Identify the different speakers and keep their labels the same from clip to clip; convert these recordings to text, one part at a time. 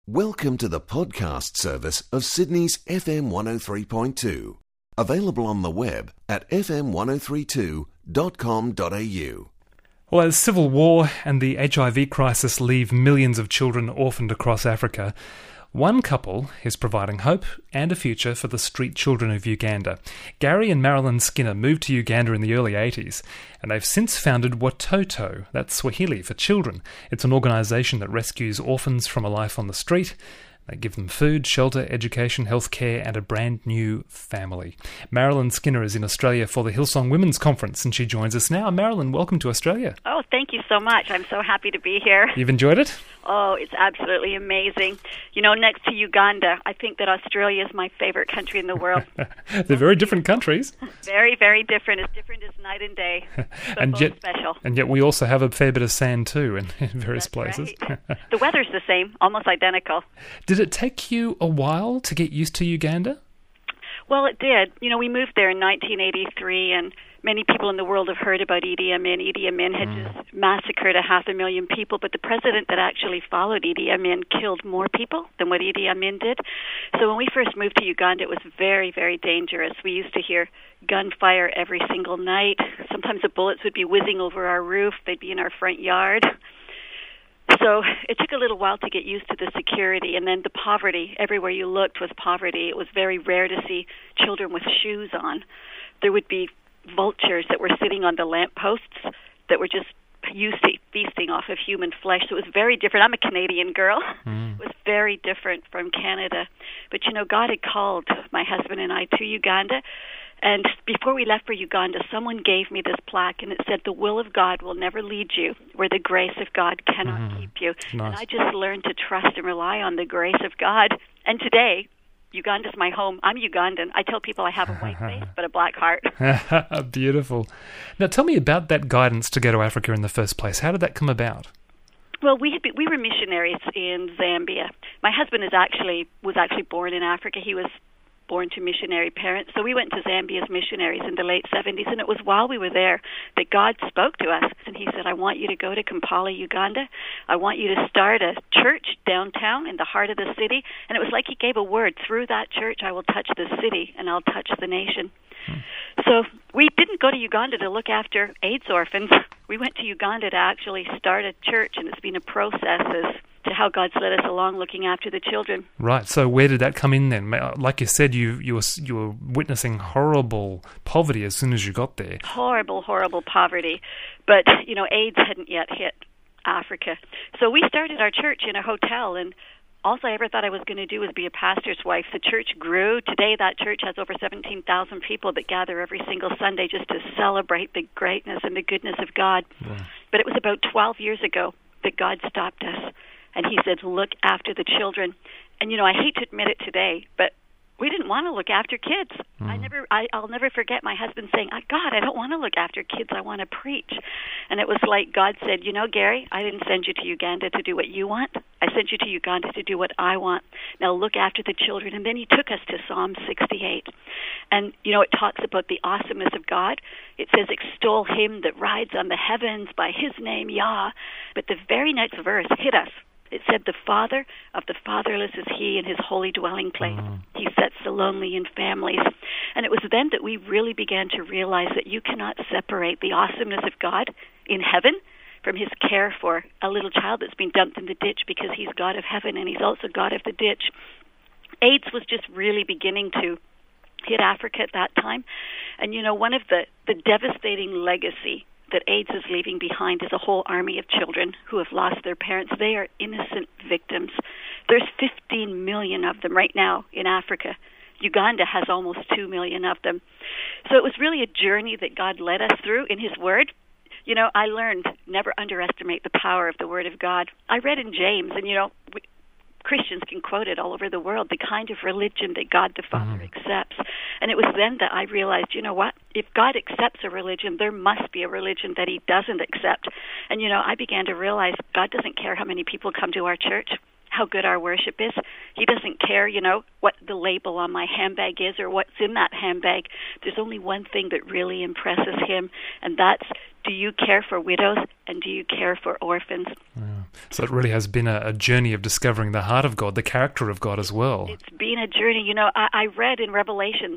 Speaker 1: Welcome to the podcast service of Sydney's FM 103.2. Available on the web at fm1032.com.au.
Speaker 2: Well, as civil war and the HIV crisis leave millions of children orphaned across Africa, one couple is providing hope and a future for the street children of Uganda. Gary and Marilyn Skinner moved to Uganda in the early 80s, and they've since founded Watoto, that's Swahili for children. It's an organisation that rescues orphans from a life on the street. They give them food, shelter, education, healthcare, and a brand new family. Marilyn Skinner is in Australia for the Hillsong Women's Conference, and she joins us now. Marilyn, welcome to Australia.
Speaker 3: Oh, thank you so much. I'm so happy to be here.
Speaker 2: You've enjoyed it?
Speaker 3: Oh, it's absolutely amazing. You know, next to Uganda, I think that Australia is my favorite country in the world.
Speaker 2: They're very different countries.
Speaker 3: Very, very different. As different as night and day.
Speaker 2: And
Speaker 3: both special.
Speaker 2: And yet we also have a fair bit of sand too in various
Speaker 3: That's
Speaker 2: places.
Speaker 3: Right. The weather's the same, almost identical.
Speaker 2: Did it take you a while to get used to Uganda?
Speaker 3: Well, it did. You know, we moved there in 1983, and many people in the world have heard about Idi Amin. Idi Amin had just massacred 500,000 people, but the president that actually followed Idi Amin killed more people than what Idi Amin did. So when we first moved to Uganda, it was very, very dangerous. We used to hear gunfire every single night. Sometimes the bullets would be whizzing over our roof. They'd be in our front yard. So it took a little while to get used to the security, and then the poverty. Everywhere you looked was poverty. It was very rare to see children with shoes on. There would be vultures that were sitting on the lampposts that were just used to feasting off of human flesh. So it was very different. I'm a Canadian girl. It was very different from Canada. But, you know, God had called my husband and I to Uganda. And before we left for Uganda, someone gave me this plaque, and it said, "The will of God will never lead you where the grace of God cannot keep you."
Speaker 2: Nice.
Speaker 3: And I just learned to trust and rely on the grace of God. And today, Uganda's my home. I'm Ugandan. I tell people I have a white face but a black heart.
Speaker 2: Beautiful. Now tell me about that guidance to go to Africa in the first place. How did that come about?
Speaker 3: Well, we were missionaries in Zambia. My husband was actually born in Africa. He was born to missionary parents. So we went to Zambia as missionaries in the late 70s, and it was while we were there that God spoke to us. And he said, "I want you to go to Kampala, Uganda. I want you to start a church downtown in the heart of the city." And it was like he gave a word. Through that church, I will touch the city, and I'll touch the nation. So we didn't go to Uganda to look after AIDS orphans. We went to Uganda to actually start a church, and it's been a process as to how God's led us along looking after the children.
Speaker 2: Right. So where did that come in then? Like you said, you were witnessing horrible poverty as soon as you got there.
Speaker 3: Horrible, horrible poverty. But, you know, AIDS hadn't yet hit Africa. So we started our church in a hotel, and all I ever thought I was going to do was be a pastor's wife. The church grew. Today that church has over 17,000 people that gather every single Sunday just to celebrate the greatness and the goodness of God.
Speaker 2: Wow.
Speaker 3: But it was about 12 years ago that God stopped us. And he said, "Look after the children." And, you know, I hate to admit it today, but we didn't want to look after kids. I'll never forget my husband saying, "God, I don't want to look after kids. I want to preach." And it was like God said, "You know, Gary, I didn't send you to Uganda to do what you want. I sent you to Uganda to do what I want. Now look after the children." And then he took us to Psalm 68. And, you know, it talks about the awesomeness of God. It says, "Extol him that rides on the heavens by his name, Yah." But the very next verse hit us. It said, "The father of the fatherless is he in his holy dwelling place. He sets the lonely in families." And it was then that we really began to realize that you cannot separate the awesomeness of God in heaven from his care for a little child that's been dumped in the ditch, because he's God of heaven and he's also God of the ditch. AIDS was just really beginning to hit Africa at that time. And, you know, one of the devastating legacy that AIDS is leaving behind is a whole army of children who have lost their parents. They are innocent victims. There's 15 million of them right now in Africa. Uganda has almost 2 million of them. So it was really a journey that God led us through in his word. You know, I learned never underestimate the power of the word of God. I read in James, and, you know, Christians can quote it all over the world, the kind of religion that God the Father accepts. And it was then that I realized, you know what, if God accepts a religion, there must be a religion that he doesn't accept. And, you know, I began to realize God doesn't care how many people come to our church, how good our worship is. He doesn't care, you know, what the label on my handbag is or what's in that handbag. There's only one thing that really impresses him, and that's, do you care for widows and do you care for orphans?
Speaker 2: Yeah. So it really has been a journey of discovering the heart of God, the character of God as well.
Speaker 3: It's been a journey. I read in Revelations,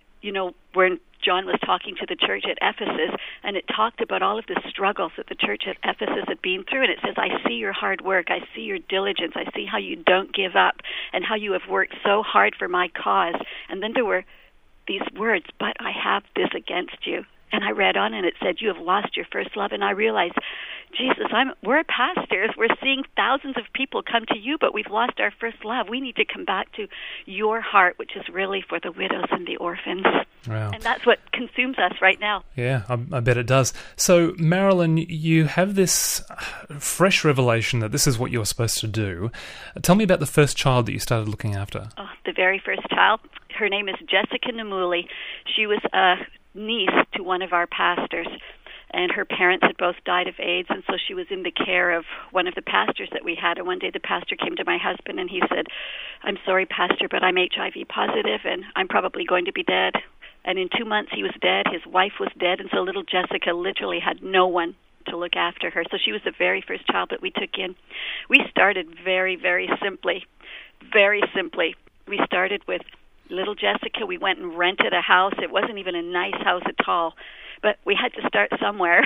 Speaker 3: when John was talking to the church at Ephesus, and it talked about all of the struggles that the church at Ephesus had been through, and it says, I see your hard work, I see your diligence, I see how you don't give up, and how you have worked so hard for my cause. And then there were these words, but I have this against you. And I read on, and it said, you have lost your first love. And I realized, Jesus, we're pastors. We're seeing thousands of people come to you, but we've lost our first love. We need to come back to your heart, which is really for the widows and the orphans.
Speaker 2: Wow.
Speaker 3: And that's what consumes us right now.
Speaker 2: Yeah, I bet it does. So, Marilyn, you have this fresh revelation that this is what you're supposed to do. Tell me about the first child that you started looking after.
Speaker 3: Oh, the very first child. Her name is Jessica Namuli. She was a niece to one of our pastors, and her parents had both died of AIDS, and so she was in the care of one of the pastors that we had. And one day the pastor came to my husband and he said, I'm sorry, Pastor, but I'm HIV positive and I'm probably going to be dead. And in 2 months he was dead, his wife was dead, and so little Jessica literally had no one to look after her. So she was the very first child that we took in. We started very, very simply. Very simply. We started with little Jessica. We went and rented a house. It wasn't even a nice house at all, but we had to start somewhere.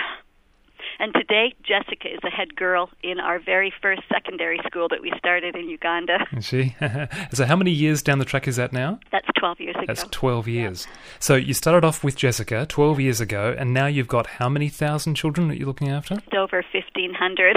Speaker 3: And today, Jessica is a head girl in our very first secondary school that we started in Uganda.
Speaker 2: Is she? So how many years down the track is that now?
Speaker 3: That's 12 years ago.
Speaker 2: That's 12 years.
Speaker 3: Yeah.
Speaker 2: So you started off with Jessica 12 years ago, and now you've got how many thousand children that you're looking after?
Speaker 3: It's over 1,500.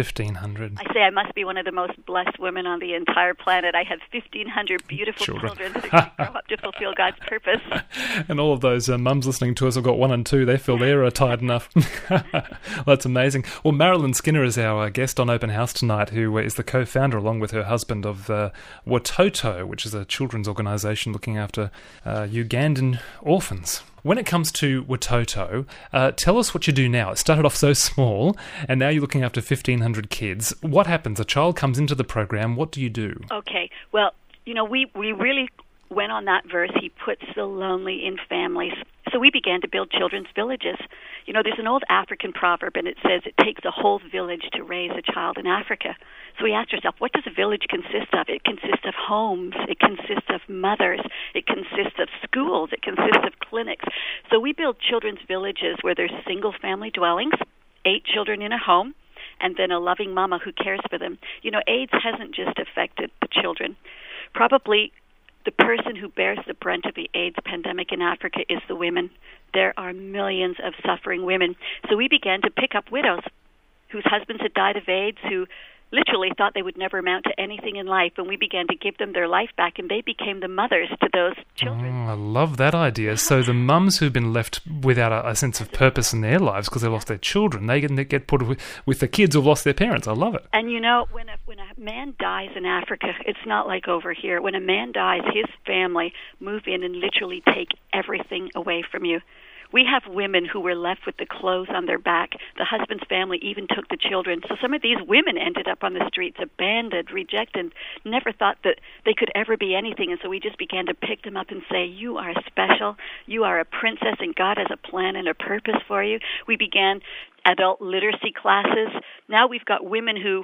Speaker 2: 1,500.
Speaker 3: I say I must be one of the most blessed women on the entire planet. I have 1,500 beautiful children who can grow up to fulfill God's purpose.
Speaker 2: And all of those mums listening to us have got 1 and 2. They feel they're tired enough. Well, that's amazing. Well, Marilyn Skinner is our guest on Open House tonight, who is the co-founder, along with her husband, of Watoto, which is a children's organisation looking after Ugandan orphans. When it comes to Watoto, tell us what you do now. It started off so small, and now you're looking after 1,500 kids. What happens? A child comes into the program. What do you do?
Speaker 3: Okay. Well, we really went on that verse, he puts the lonely in families. So we began to build children's villages. There's an old African proverb, and it says it takes a whole village to raise a child in Africa. So we asked ourselves, what does a village consist of? It consists of homes. It consists of mothers. It consists of schools. It consists of clinics. So we build children's villages where there's single-family dwellings, 8 children in a home, and then a loving mama who cares for them. AIDS hasn't just affected the children. Probably the person who bears the brunt of the AIDS pandemic in Africa is the women. There are millions of suffering women. So we began to pick up widows whose husbands had died of AIDS, who literally thought they would never amount to anything in life, and we began to give them their life back, and they became the mothers to those children.
Speaker 2: Oh, I love that idea. So the mums who've been left without a sense of purpose in their lives because they lost their children, they get put with the kids who've lost their parents. I love it.
Speaker 3: And when a man dies in Africa, it's not like over here. When a man dies, his family move in and literally take everything away from you. We have women who were left with the clothes on their back. The husband's family even took the children. So some of these women ended up on the streets, abandoned, rejected, never thought that they could ever be anything. And so we just began to pick them up and say, you are special. You are a princess, and God has a plan and a purpose for you. We began adult literacy classes. Now we've got women who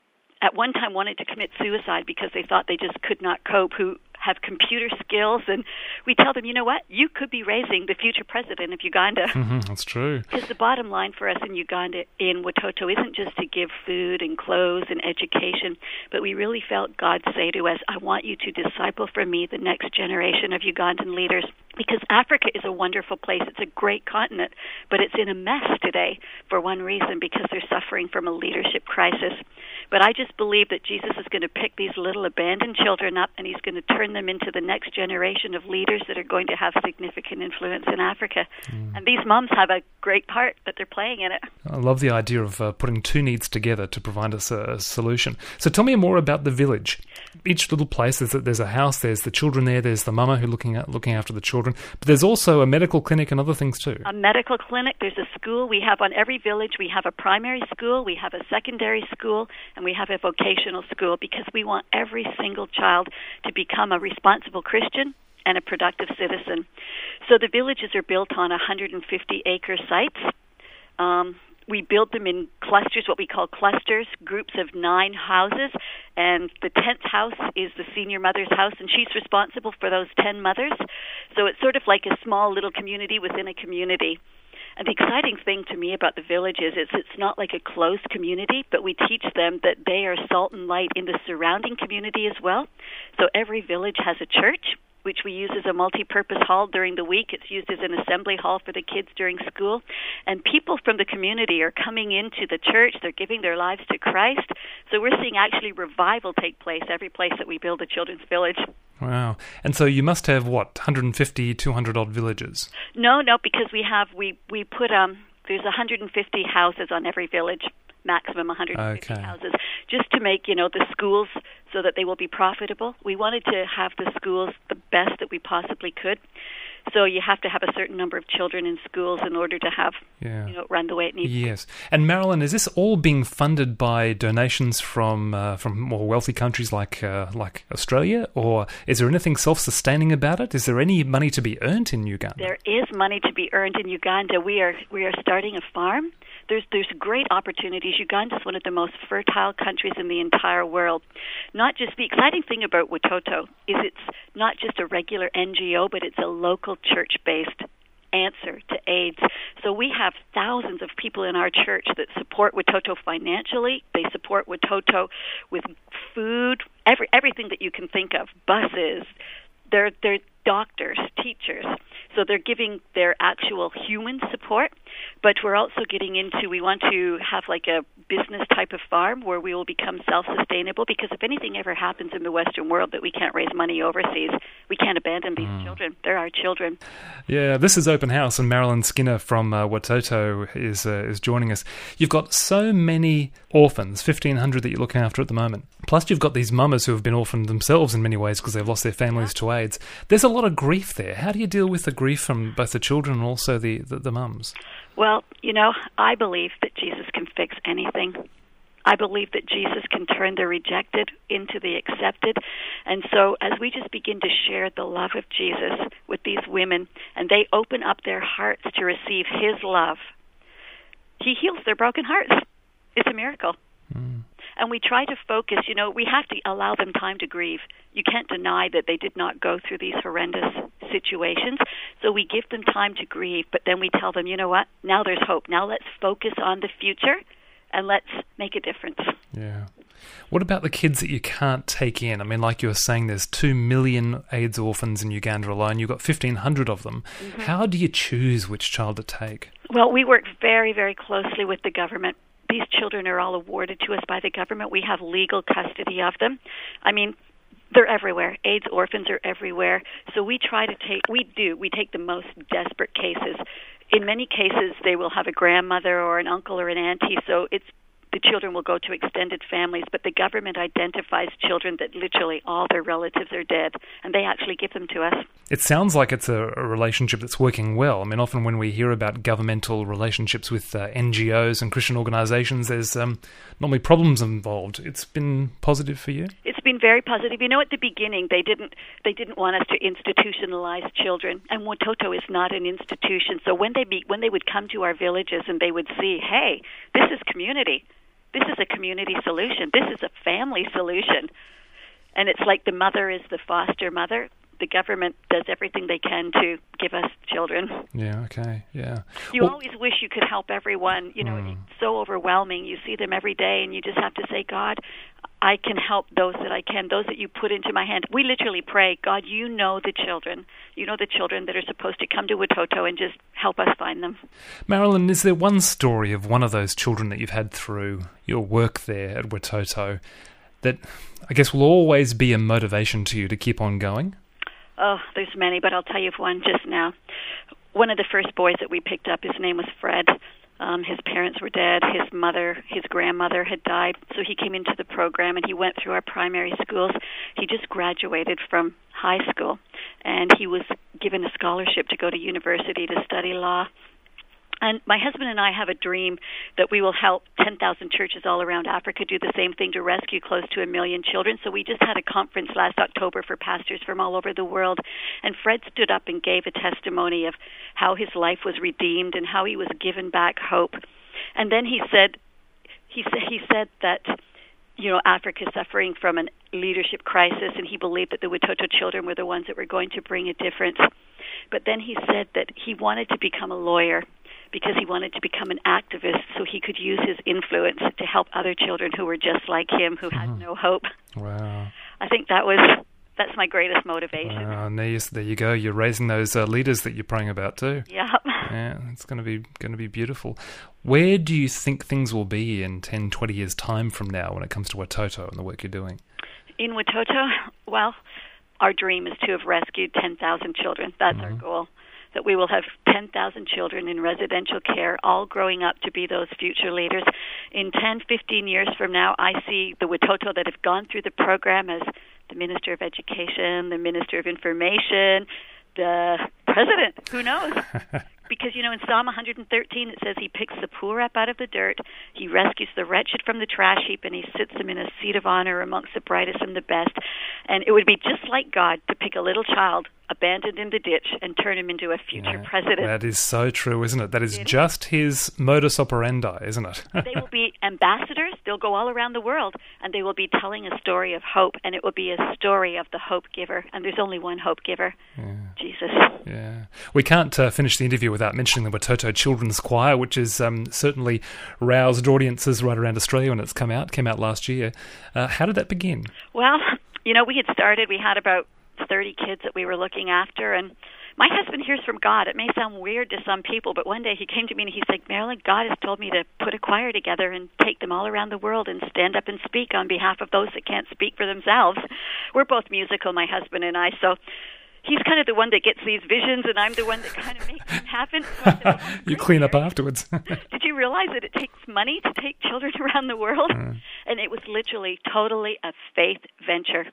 Speaker 3: at one time wanted to commit suicide because they thought they just could not cope, who have computer skills, and we tell them, you know what, you could be raising the future president of Uganda.
Speaker 2: That's true.
Speaker 3: Because the bottom line for us in Uganda, in Watoto, isn't just to give food and clothes and education, but we really felt God say to us, I want you to disciple for me the next generation of Ugandan leaders. Because Africa is a wonderful place. It's a great continent, but it's in a mess today for one reason, because they're suffering from a leadership crisis. But I just believe that Jesus is going to pick these little abandoned children up, and he's going to turn them into the next generation of leaders that are going to have significant influence in Africa. And these moms have a great part that they're playing in it.
Speaker 2: I love the idea of putting two needs together to provide us a solution. So tell me more about the village. Each little place, there's a house, there's the children there, there's the mama who looking after the children, but there's also a medical clinic and other things too.
Speaker 3: A medical clinic, there's a school. We have on every village, we have a primary school, we have a secondary school, and we have a vocational school, because we want every single child to become a responsible Christian and a productive citizen. So the villages are built on 150-acre sites. we build them in clusters, what we call clusters, groups of 9 houses, and the 10th house is the senior mother's house, and she's responsible for those 10 mothers. So it's sort of like a small little community within a community. And the exciting thing to me about the village is it's not like a closed community, but we teach them that they are salt and light in the surrounding community as well. So every village has a church, which we use as a multi-purpose hall during the week. It's used as an assembly hall for the kids during school. And people from the community are coming into the church. They're giving their lives to Christ. So we're seeing actually revival take place every place that we build a children's village.
Speaker 2: Wow. And so you must have, 150, 200 odd villages?
Speaker 3: No, because we put, there's 150 houses on every village. Maximum 150 houses, just to make, the schools so that they will be profitable. We wanted to have the schools the best that we possibly could. So you have to have a certain number of children in schools in order to have, run the way it needs.
Speaker 2: Yes. And Marilyn, is this all being funded by donations from more wealthy countries like Australia, or is there anything self-sustaining about it? Is there any money to be earned in Uganda?
Speaker 3: There is money to be earned in Uganda. We are starting a farm. There's great opportunities. Uganda is one of the most fertile countries in the entire world. Not just the exciting thing about Watoto is it's not just a regular NGO, but it's a local church-based answer to AIDS. So we have thousands of people in our church that support Watoto financially. They support Watoto with food, everything that you can think of, buses. They're doctors, teachers. So they're giving their actual human support, but we're also getting into, we want to have like a business type of farm where we will become self-sustainable, because if anything ever happens in the Western world that we can't raise money overseas, we can't abandon these children. They're our children.
Speaker 2: Yeah, this is Open House, and Marilyn Skinner from Watoto is joining us. You've got so many orphans, 1,500 that you're looking after at the moment. Plus you've got these mamas who have been orphaned themselves in many ways because they've lost their families to AIDS. There's a lot of grief there. How do you deal with the grief from both the children and also the mums?
Speaker 3: Well, I believe that Jesus can fix anything. I believe that Jesus can turn the rejected into the accepted. And so as we just begin to share the love of Jesus with these women, and they open up their hearts to receive his love, he heals their broken hearts. It's a miracle. And we try to focus, we have to allow them time to grieve. You can't deny that they did not go through these horrendous situations. So we give them time to grieve, but then we tell them, you know what, now there's hope. Now let's focus on the future and let's make a difference.
Speaker 2: Yeah. What about the kids that you can't take in? I mean, like you were saying, there's 2 million AIDS orphans in Uganda alone. You've got 1,500 of them. Mm-hmm. How do you choose which child to take?
Speaker 3: Well, we work very, very closely with the government. These children are all awarded to us by the government. We have legal custody of them. I mean, they're everywhere. AIDS orphans are everywhere. So we take the most desperate cases. In many cases, they will have a grandmother or an uncle or an auntie, so the children will go to extended families, but the government identifies children that literally all their relatives are dead, and they actually give them to us.
Speaker 2: It sounds like it's a relationship that's working well. I mean, often when we hear about governmental relationships with NGOs and Christian organizations, there's normally problems involved. It's been positive for you? It's
Speaker 3: been very positive. At the beginning, they didn't want us to institutionalize children, and Watoto is not an institution. So when they would come to our villages and they would see, hey, this is community. This is a community solution. This is a family solution. And it's like the mother is the foster mother. The government does everything they can to give us children.
Speaker 2: Yeah, okay, yeah.
Speaker 3: You always wish you could help everyone. It's so overwhelming. You see them every day, and you just have to say, God, I can help those that I can, those that you put into my hand. We literally pray, God, you know the children. You know the children that are supposed to come to Watoto, and just help us find them.
Speaker 2: Marilyn, is there one story of one of those children that you've had through your work there at Watoto that I guess will always be a motivation to you to keep on going?
Speaker 3: Oh, there's many, but I'll tell you of one just now. One of the first boys that we picked up, his name was Fred. His parents were dead. His grandmother had died. So he came into the program, and he went through our primary schools. He just graduated from high school, and he was given a scholarship to go to university to study law. And my husband and I have a dream that we will help 10,000 churches all around Africa do the same thing to rescue close to 1 million children. So we just had a conference last October for pastors from all over the world. And Fred stood up and gave a testimony of how his life was redeemed and how he was given back hope. And then he said that, you know, Africa is suffering from a leadership crisis, and he believed that the Watoto children were the ones that were going to bring a difference. But then he said that he wanted to become a lawyer because he wanted to become an activist so he could use his influence to help other children who were just like him, who had no hope.
Speaker 2: Wow.
Speaker 3: I think that's my greatest motivation.
Speaker 2: And there you go. You're raising those leaders that you're praying about too.
Speaker 3: Yeah.
Speaker 2: Yeah, it's going to be beautiful. Where do you think things will be in 10, 20 years' time from now when it comes to Watoto and the work you're doing?
Speaker 3: In Watoto, well, our dream is to have rescued 10,000 children. That's our goal, that we will have 10,000 children in residential care, all growing up to be those future leaders. In 10, 15 years from now, I see the Watoto that have gone through the program as the Minister of Education, the Minister of Information, the President, who knows? Because, you know, in Psalm 113, it says he picks the poor up out of the dirt, he rescues the wretched from the trash heap, and he sits them in a seat of honor amongst the brightest and the best. And it would be just like God to pick a little child abandoned in the ditch and turn him into a future president.
Speaker 2: That is so true, isn't it? That is just his modus operandi, isn't it?
Speaker 3: They will be ambassadors. They'll go all around the world, and they will be telling a story of hope, and it will be a story of the hope giver. And there's only one hope giver, Jesus.
Speaker 2: Yeah. We can't finish the interview without mentioning the Watoto Children's Choir, which has certainly roused audiences right around Australia when it's came out last year. How did that begin?
Speaker 3: Well, you know, we had about 30 kids that we were looking after, and my husband hears from God. It may sound weird to some people, but one day he came to me and he's like, Marilyn, God has told me to put a choir together and take them all around the world and stand up and speak on behalf of those that can't speak for themselves. We're both musical, my husband and I, so he's kind of the one that gets these visions, and I'm the one that kind of makes them happen. So I said,
Speaker 2: you clean up afterwards.
Speaker 3: Did you realize that it takes money to take children around the world? And it was literally totally a faith venture.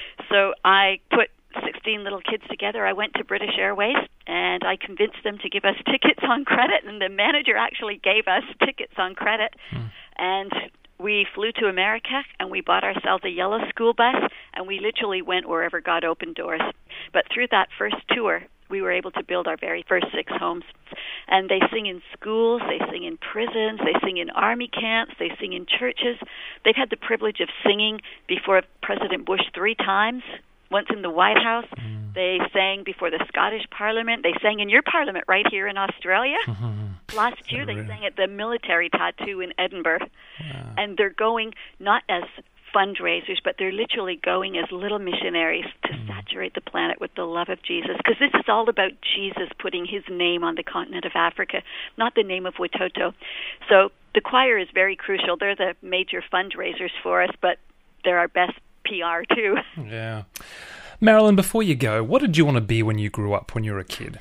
Speaker 3: So I put 16 little kids together. I went to British Airways, and I convinced them to give us tickets on credit, and the manager actually gave us tickets on credit. And we flew to America, and we bought ourselves a yellow school bus, and we literally went wherever God opened doors. But through that first tour, we were able to build our very first 6 homes. And they sing in schools, they sing in prisons, they sing in army camps, they sing in churches. They've had the privilege of singing before President Bush 3 times, once in the White House. They sang before the Scottish Parliament. They sang in your Parliament right here in Australia. Last year they sang at the Military Tattoo in Edinburgh. And they're going not as fundraisers, but they're literally going as little missionaries to saturate the planet with the love of Jesus. Because this is all about Jesus putting his name on the continent of Africa, not the name of Watoto. So the choir is very crucial. They're the major fundraisers for us, but they're our best PR too.
Speaker 2: Yeah. Marilyn, before you go, what did you want to be when you grew up, when you were a kid?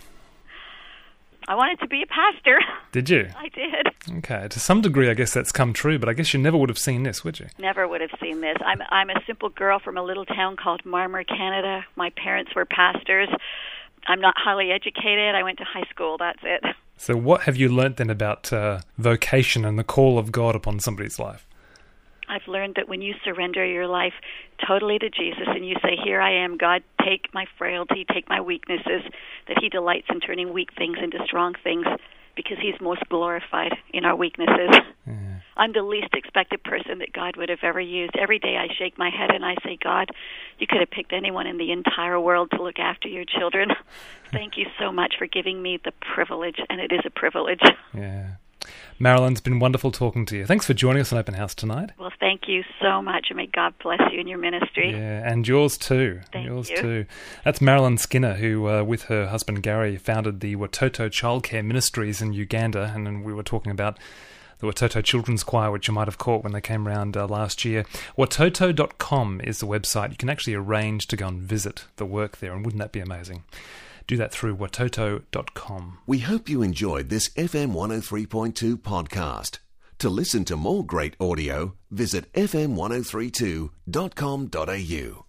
Speaker 3: I wanted to be a pastor.
Speaker 2: Did you?
Speaker 3: I did.
Speaker 2: Okay. To some degree, I guess that's come true, but I guess you never would have seen this, would you?
Speaker 3: Never would have seen this. I'm a simple girl from a little town called Marmor, Canada. My parents were pastors. I'm not highly educated. I went to high school. That's it.
Speaker 2: So what have you learnt then about vocation and the call of God upon somebody's life?
Speaker 3: I've learned that when you surrender your life totally to Jesus and you say, here I am, God, take my frailty, take my weaknesses, that he delights in turning weak things into strong things because he's most glorified in our weaknesses. I'm the least expected person that God would have ever used. Every day I shake my head and I say, God, you could have picked anyone in the entire world to look after your children. Thank you so much for giving me the privilege, and it is a privilege.
Speaker 2: Yeah. Marilyn, it's been wonderful talking to you. Thanks for joining us on Open House tonight.
Speaker 3: Well, thank you so much, and may God bless you in your ministry.
Speaker 2: Yeah, and yours too.
Speaker 3: Thank
Speaker 2: yours
Speaker 3: you.
Speaker 2: too. That's Marilyn Skinner, who, with her husband Gary, founded the Watoto Childcare Ministries in Uganda, and then we were talking about the Watoto Children's Choir, which you might have caught when they came around last year. Watoto.com is the website. You can actually arrange to go and visit the work there, and wouldn't that be amazing? Do that through watoto.com.
Speaker 1: We hope you enjoyed this FM 103.2 podcast. To listen to more great audio, visit fm1032.com.au.